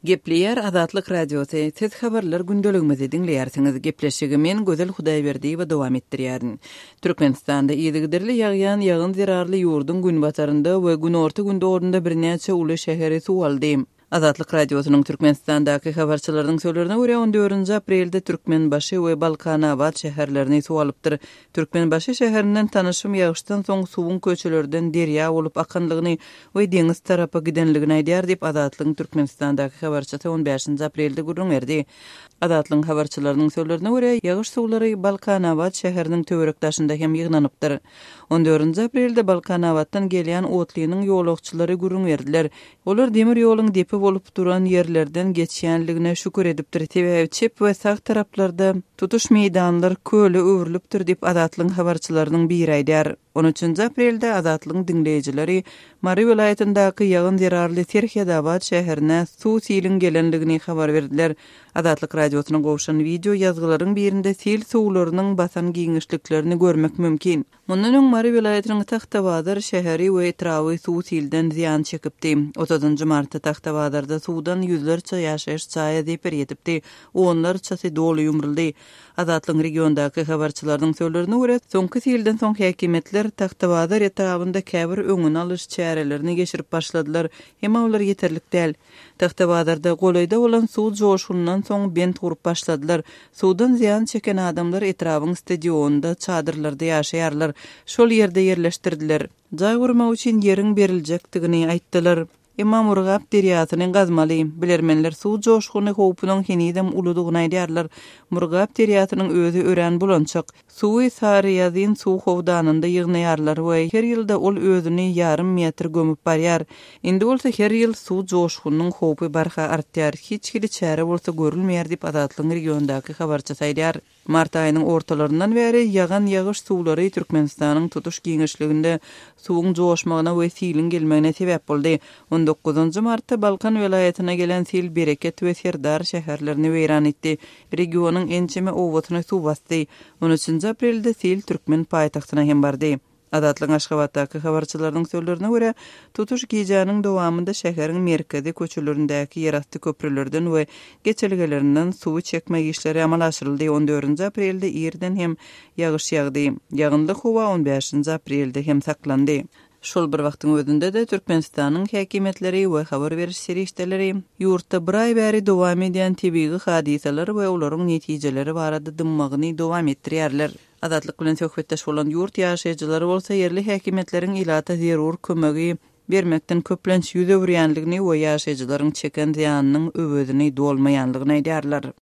Gepleyer Azatlyk radiosu tez habarlar gündeligimizi dinleýärsiňiz. Gepleşigi men Gözel Hudaýberdiýewa dowam etdirýärin. Türkmenistanda ýygyderli ýagýan ýagyn zerarly ýurdun gün batarynda we gün orta günde orunda birnäçe uly şäheri suw aldy. Azatlyk radiosynyň Türkmenistandaky habarçylarynyň söýlerine görä 14-nji aprelde Türkmenbaşy we Balkanabad şäherlerini suw alypdyr. Türkmenbaşy şäherinden tanyşym ýagyşdan soň suwun köçelerden derýa bolup akanlygyny we deňiz tarapy gidenligini aýdýar diýip Azatlyk Türkmenistandaky habarçysy 15-nji aprelde gürrüňerdi. Azatlyk habarçylarynyň söýlerine görä ýagyş suwlary Balkanabad şäheriniň töwerekdaşynda hem ýygnanypdyr. 14-nji aprelde Balkanabaddan gelýän otlynyň ýolagçylary gürrüňerdiler. Olar demir ýoluň depi bolup duran yerlerden geçýänligine şükür edipdir. Tebe çep we sag taraplarda tutuş meýdanlary köle öwrülipdir diýip Azatlyk habarçylarynyň biri aýdýar. 13-nji aprelde Azatlyk dinleýijileri Mary welaýatyndaky ýagyn zerarly Terhiyabad şäherine suw silin gelenligini habar berdiler. Azatlyk radiosyna gowşan video ýazgylaryň birinde sil suwlarynyň basan giňişliklerini görmek mümkin. Mundan öň Mary welaýatynyň Tahtabazar şäheri we etrawy suw silden ziýan çekipdi. 30-njy martda Tahtabadarda suwdan ýüzlerçe ýaşaýyş çaýa diýip ýetipdi. Onlarça doly ýumruldy. Azatlyk regiondaky habarçylarynyň söýlerine görä, soňky silden soň häkimetler Tahtabazar etrabynda käbir öňüni alyş çärelerini geçirip başladylar. Hem olar ýeterlik däl. Tahtabazarda golayda bolan suw joşundan soň bent gurup başladylar. Suwdan ziýan çeken adamlar etrabyň stadionda çadyrlarda ýaşaýarlar. Şol ýerde ýerleşdirdiler. Jaý gurmak üçin ýeriň beriljakdigini aýtdylar. Imam Urgap derýasynyň gazmaly bilermenler suw joşguny howpunyň henidem uludygyny aýdýarlar. Murgap derýasynyň özü ören bulançak. Suwy Sarıýazyn suw howdanynda ýygnaýarlar we her ýylda ol özüni ýarym metr gömüp barýar. Indi bolsa her ýyl suw joşgunyň howpy barha artýar. Hiç kili çäre bolsa görülmeýär diýip Azatlyk regiondaky habarçysy aýdýar. Mart aýynyň ortalaryndan bäri ýagan ýagyş suwlary Türkmenistanyň tutuş giňişliginde suwuň joşmagyna we silin gelmegine sebäp boldy. 19-njy martda Balkan welaýatyna gelen sil Bereket we Serdar şäherlerini weýran etdi. Regionyň ençeme owatyny suw bastdy. 13-nji aprelde sil Türkmen paýtagtyna hem bardy. Azatlyk Aşgabatdaky habarçylarynyň söýlerine görä, tutuş gijanyň dowamında şäheriň merkezi köçelerindäki ýerasty köprülerden we geçelgelerinden suw çekmek işleri amal aşyryldy. 14-nji aprelde ýerden hem ýagyş ýagdy. Ýagynly howa 15-nji aprelde hem saklandy. Şol bir wagtyň özünde de Türkmenistanyň häkimetleri we habar beriş serişdeleri ýurtda bir aý bäri dowam edýän tebigy hadiseler we olaryň netijeleri barada dymmagyny dowam etdirýärler. Azatlyk bilen söhbetdeş bolan ýurt ýaşaýjylary bolsa ýerli häkimetleriň ilata zerur kömegi bermekden köplenç ýüze wurýanlygyny we ýaşaýjylaryň çeken ziýanynyň öwedini dolmaýanlygyny aýdýarlar.